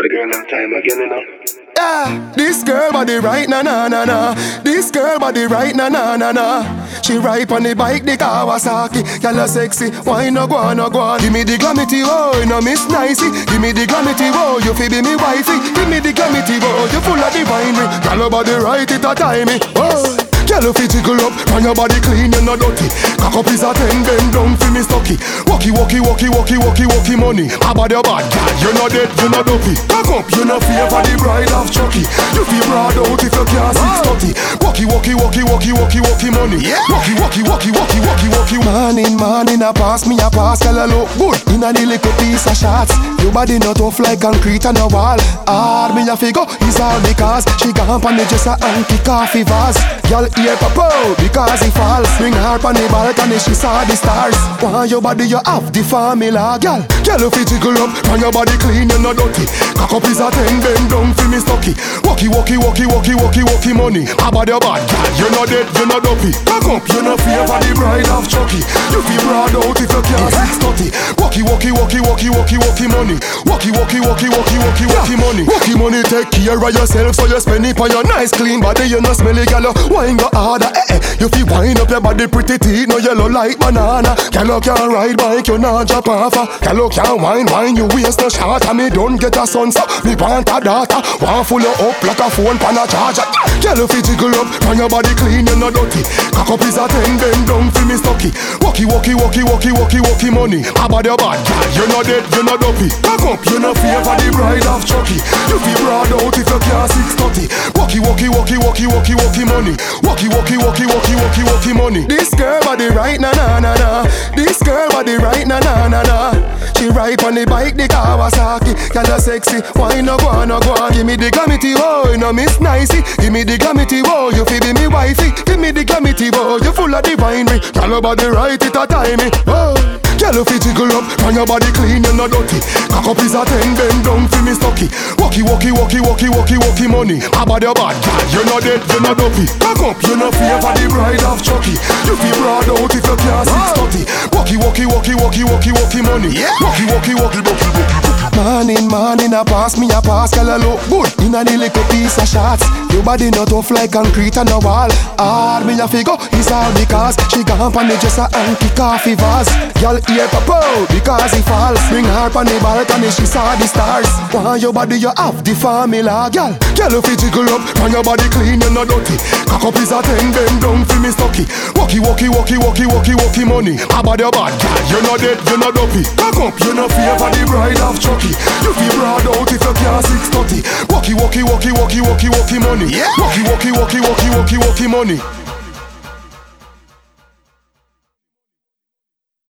the girl on time again, you know. Yeah, this girl body right na na na na. This girl body right na na na na. She ride on the bike, the Kawasaki. Girl a sexy, why no go on, no go on. Give me the glamity, oh, you know miss nicey. Give me the glamity, oh, you fi be me wifey. Give me the glamity, oh, you full of the winery. Girl a body right, it a timey, oh. Girl, if you tickle up, and your body clean, you're not dirty. Cock up is a 10, bend down for me stocky. Walkie, walkie, walkie, walkie, walkie, walkie money. About your bad, girl, you're not dead, you're not dopey. Cock up, you're not fear for the bride of Chucky. You feel broad out if you can't 630. Walkie, walkie, walkie, walkie, walkie, walkie money. Walkie, walkie, walkie, walkie, walkie, walkie. Morning, a pass me, a pass, girl, I look good. In a little piece of shots. Your body not tough like concrete on a wall. Hard me a figure, is all because she gone on the just a anti coffee vase. Girl, ear papa, because he falls. Bring her on the balcony, she saw the stars. Want your body, you have the formula, girl. Girl, if you tickle up, and your body clean, you're not dirty. Cock up is a 10, bend down for me stocky. Walkie, walkie, walkie, walkie, walkie, walkie money. About your bad, girl, you're not dead, you're not dopey. Cock up, you're not fear for the bride of Chucky. You feel broad out if you can't 630. Walkie, walkie, walkie, walkie, walkie, walkie money. Walkie, walkie, walkie, walkie, walkie, walkie money. Walkie money, take care of yourself, so you spend it on your nice clean body. You not smelly, girl. Wine go harder, You feel wind up your body pretty teeth, no yellow like banana. Girl, you can't ride bike, you not drop off. Girl, you can't wine, you waste no shot. And me don't get a son, so me want a daughter. Want full up like a phone pan a charger. Girl, you feel jiggle up, and your body clean, you not dirty. Cock up is a 10, bend down for me stocky. Walkie, walkie, walkie, walkie, walkie, walkie money. About your bad, girl, you're not dead, you're not dopey. Cock up, you're not fear for the bride of Chucky. You feel broad out if you can't 630. Walkie, walkie, walkie, walkie, walkie, walkie money. Walkie, walkie, walkie, walkie, walkie, walkie money. This girl body right na na na na. This girl body right na na na na. She ride on the bike, the Kawasaki. Girl a sexy, why no go on, no go on. Give me the glamity, oh, you know miss nicey. Give me the glamity, oh, you fi be me wifey. Give me the glamity, oh, you full of the winery. Girl your body right, it a timey, oh. Girl if you jiggle up, and your body clean, you're not dirty. Cock up is a 10, bend down for me stocky. Walkie, walkie, walkie, walkie, walkie, walkie money. About your bad, girl, you're not dead, you're not dopey. Cock up, you're not fear for the bride of Chucky. You feel broad out if you can't 630. Walkie, walkie, walkie, walkie, walkie, walkie money. Walkie, walkie, walkie, walkie, walkie. Morning, a pass me, a pass, girl, I look good. In a little piece of shots. Your body not tough like concrete on a wall. Hard me a figure, is all because she gone on the just a anti coffee vase. Girl, ear papa, because he falls. Bring her on the balcony, she saw the stars. Want your body, you have the formula, girl. Girl, if you jiggle up, and your body clean, you're not dirty. Cock up is a 10, bend down for me stocky. Walkie, walkie, walkie, walkie, walkie, walkie money. About your bad, girl, you're not dead, you're not dopey. Cock up, you're not fear for the bride of Chucky. You feel broad out if you can't 630. Walkie, walkie, walkie, walkie, walkie, walkie money. Walkie, walkie, walkie, walkie, walkie, walkie money.